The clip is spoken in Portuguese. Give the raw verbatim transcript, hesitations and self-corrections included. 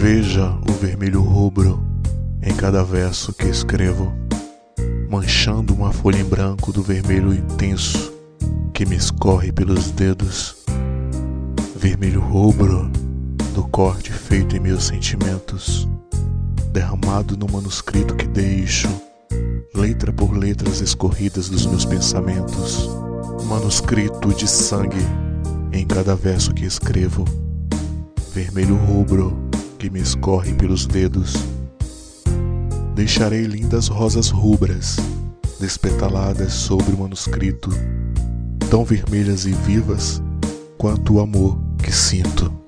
Veja o vermelho rubro em cada verso que escrevo, manchando uma folha em branco do vermelho intenso que me escorre pelos dedos. Vermelho rubro do corte feito em meus sentimentos, derramado no manuscrito que deixo, letra por letras escorridas dos meus pensamentos. Manuscrito de sangue em cada verso que escrevo, vermelho rubro que me escorre pelos dedos. Deixarei lindas rosas rubras despetaladas sobre o manuscrito, tão vermelhas e vivas quanto o amor que sinto.